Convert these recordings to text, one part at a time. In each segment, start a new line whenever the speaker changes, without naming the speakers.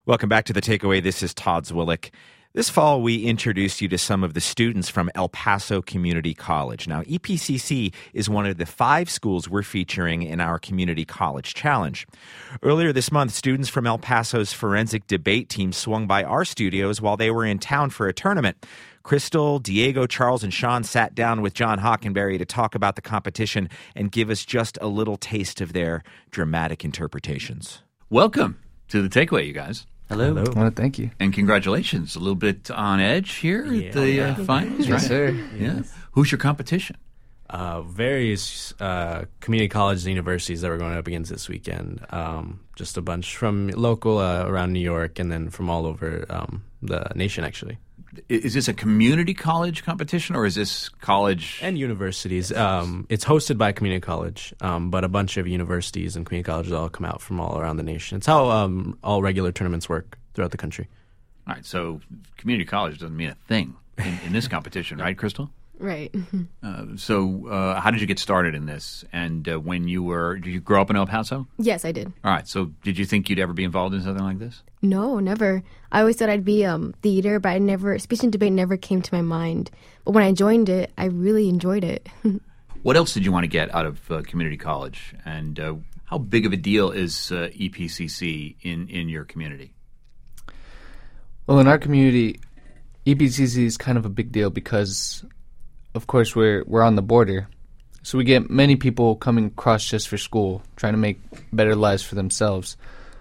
Welcome back to The Takeaway. This is Todd Zwillich. This fall, we introduced you to some of the students from El Paso Community College. Now, EPCC is one of the 5 schools we're featuring in our Community College Challenge. Earlier this month, students from El Paso's forensic debate team swung by our studios while they were in town for a tournament. Crystal, Diego, Charles, and Sean sat down with John Hockenberry to talk about the competition and give us just a little taste of their dramatic interpretations.
Welcome to The Takeaway, you guys.
Hello.
Well, thank you.
And congratulations. A little bit on edge here at the finals, right?
Yes, sir.
Yeah. Who's your competition?
Various community colleges and universities that we're going up against this weekend. Just a bunch from local around New York and then from all over the nation, actually.
Is this a community college competition or is this college?
And universities. It's hosted by a community college, but a bunch of universities and community colleges all come out from all around the nation. It's how all regular tournaments work throughout the country.
All right, so community college doesn't mean a thing in this competition, right, Crystal?
Right.
So how did you get started in this? And did you grow up in El Paso?
Yes, I did.
All right, so did you think you'd ever be involved in something like this?
No, never. I always thought I'd be theater, but speech and debate never came to my mind. But when I joined it, I really enjoyed it.
What else did you want to get out of community college? And how big of a deal is EPCC in your community?
Well, in our community, EPCC is kind of a big deal because, of course, we're on the border. So we get many people coming across just for school, trying to make better lives for themselves.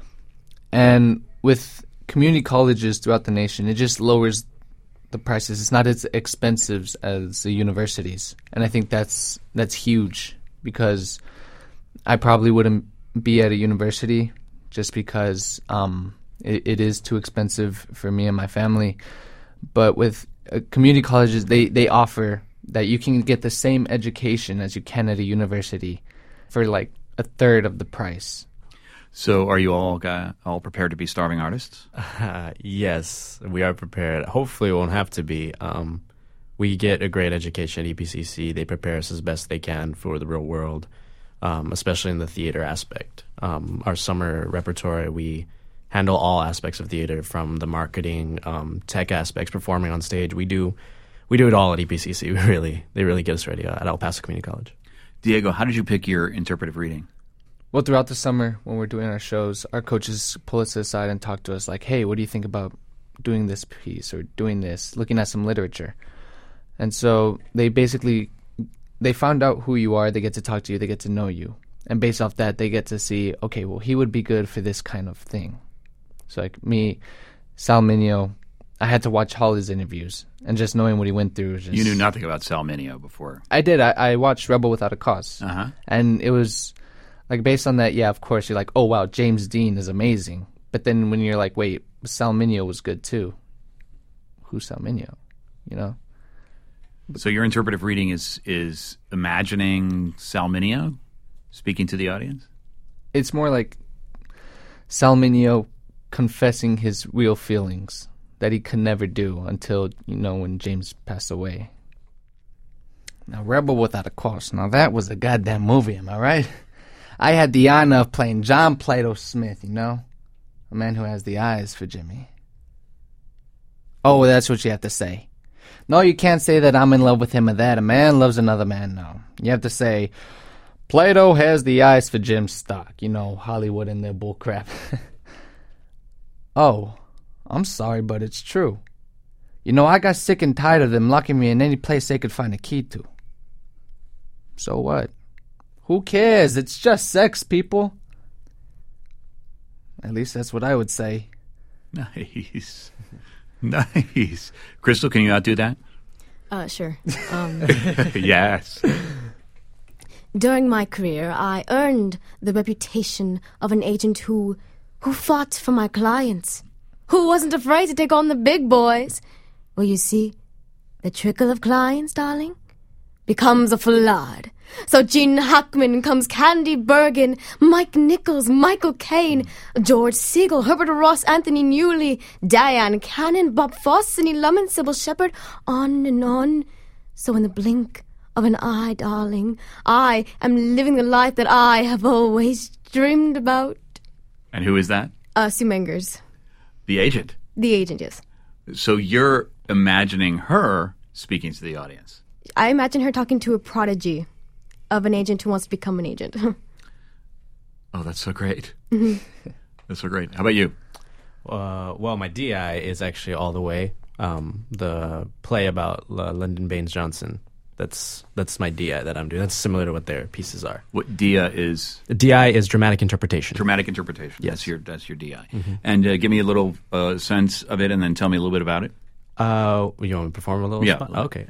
And with community colleges throughout the nation, it just lowers the prices. It's not as expensive as the universities. And I think that's huge because I probably wouldn't be at a university just because it is too expensive for me and my family. But with community colleges, they offer that you can get the same education as you can at a university for like a third of the price.
So are you all prepared to be starving artists?
Yes, we are prepared. Hopefully it won't have to be. We get a great education at EPCC. They prepare us as best they can for the real world, especially in the theater aspect. Our summer repertoire, we handle all aspects of theater from the marketing, tech aspects, performing on stage. We do it all at EPCC. They really get us ready at El Paso Community College.
Diego, how did you pick your interpretive reading?
Well, throughout the summer when we're doing our shows, our coaches pull us aside and talk to us like, hey, what do you think about doing this piece or doing this, looking at some literature? And so they found out who you are, they get to talk to you, they get to know you. And based off that, they get to see, okay, well, he would be good for this kind of thing. So like me, Sal Mineo, I had to watch all his interviews, and just knowing what he went through was just...
You knew nothing about Sal Mineo before.
I did. I watched Rebel Without a Cause.
Uh-huh.
And it was, like, based on that, yeah, of course, you're like, oh, wow, James Dean is amazing. But then when you're like, wait, Sal Mineo was good, too. Who's Sal Mineo? You know?
So your interpretive reading is imagining Sal Mineo speaking to the audience?
It's more like Sal Mineo confessing his real feelings that he could never do until, when James passed away. Now, Rebel Without a Cause. Now, that was a goddamn movie, am I right? I had the honor of playing John Plato Smith, a man who has the eyes for Jimmy. Oh, that's what you have to say. No, you can't say that I'm in love with him or that. A man loves another man, no. You have to say, Plato has the eyes for Jim Stock. Hollywood and their bullcrap. Oh, I'm sorry, but it's true. I got sick and tired of them locking me in any place they could find a key to. So what? Who cares? It's just sex, people. At least that's what I would say.
Nice. Nice. Crystal, can you outdo that?
Sure.
Yes.
During my career, I earned the reputation of an agent who fought for my clients, who wasn't afraid to take on the big boys. Well, you see, the trickle of clients, darling, becomes a flood. So Gene Hackman comes Candy Bergen, Mike Nichols, Michael Caine, George Siegel, Herbert Ross, Anthony Newley, Diane Cannon, Bob Fosse, Sidney Lumen, Sybil Shepherd, on and on. So in the blink of an eye, darling, I am living the life that I have always dreamed about.
And who is that?
Sue Mengers.
The agent.
The agent, yes.
So you're imagining her speaking to the audience.
I imagine her talking to a prodigy of an agent who wants to become an agent.
Oh, that's so great. That's so great. How about you?
Well, my DI is actually All the Way, the play about Lyndon Baines Johnson. That's my DI that I'm doing. That's similar to what their pieces are.
What DIA is?
The DI is dramatic interpretation.
Dramatic interpretation.
Yes.
That's your DI. And give me a little sense of it, and then tell me a little bit about it.
You want me to perform a little?
Yeah.
Spot? Okay.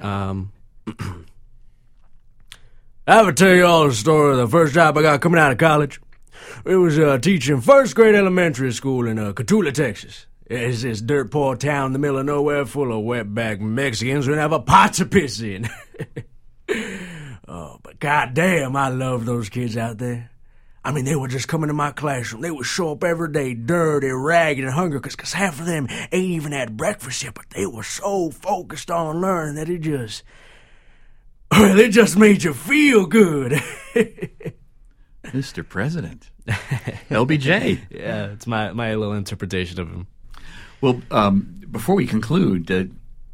I would tell you all the story of the first job I got coming out of college. It was teaching first grade elementary school in Cotulla, Texas. It's this dirt poor town in the middle of nowhere full of wetback Mexicans who never pot to piss in. Oh, but goddamn, I love those kids out there. I mean, they would just come into my classroom. They would show up every day dirty, ragged, and hungry because half of them ain't even had breakfast yet, but they were so focused on learning that it just made you feel good.
Mr. President. LBJ.
Yeah, it's my little interpretation of him.
Well, before we conclude,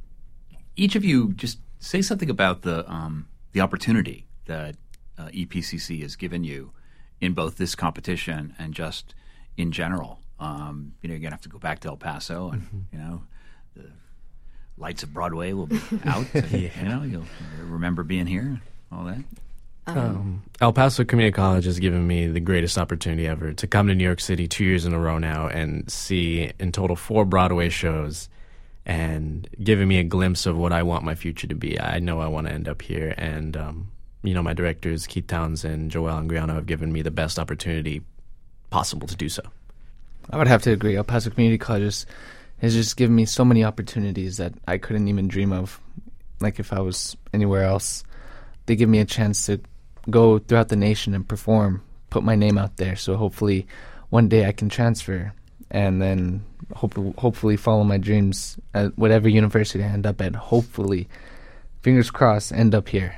each of you just say something about the opportunity that EPCC has given you in both this competition and just in general. You're going to have to go back to El Paso, and the lights of Broadway will be out. You'll remember being here, all that.
El Paso Community College has given me the greatest opportunity ever to come to New York City 2 years in a row now and see in total 4 Broadway shows and giving me a glimpse of what I want my future to be. I know I want to end up here, and my directors Keith Townsend, Joel Angriano have given me the best opportunity possible to do so.
I would have to agree. El Paso Community College has just given me so many opportunities that I couldn't even dream of. Like if I was anywhere else, they give me a chance to go throughout the nation and perform, put my name out there. So hopefully one day I can transfer and then hopefully follow my dreams at whatever university I end up at. Hopefully, fingers crossed, end up here.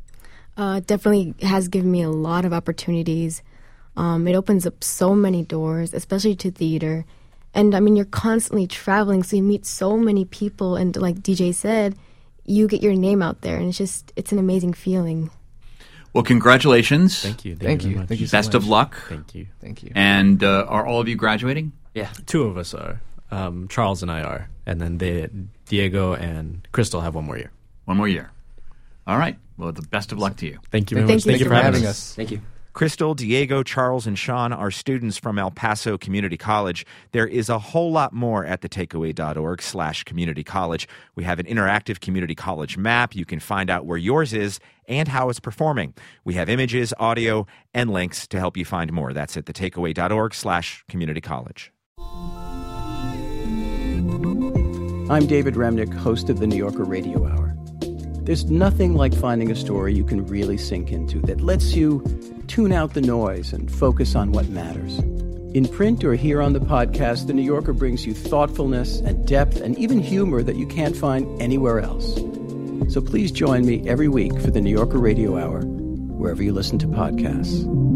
Definitely has given me a lot of opportunities. It opens up so many doors, especially to theater. And I mean, you're constantly traveling, so you meet so many people. And like DJ said, you get your name out there, and it's an amazing feeling.
Well, congratulations.
Thank you.
Thank you. Thank you so much.
Best of luck.
Thank you.
Thank you.
And are all of you graduating?
Yeah. 2 of us are. Charles and I are. And then Diego and Crystal have 1 more year.
1 more year. All right. Well, the best of luck to you.
Thank you very much.
Thank you for having us.
Thank you.
Crystal, Diego, Charles, and Sean are students from El Paso Community College. There is a whole lot more at thetakeaway.org/community college. We have an interactive community college map. You can find out where yours is and how it's performing. We have images, audio, and links to help you find more. That's at thetakeaway.org/community college.
I'm David Remnick, host of the New Yorker Radio Hour. There's nothing like finding a story you can really sink into that lets you tune out the noise and focus on what matters. In print or here on the podcast, The New Yorker brings you thoughtfulness and depth and even humor that you can't find anywhere else. So please join me every week for the New Yorker Radio Hour, wherever you listen to podcasts.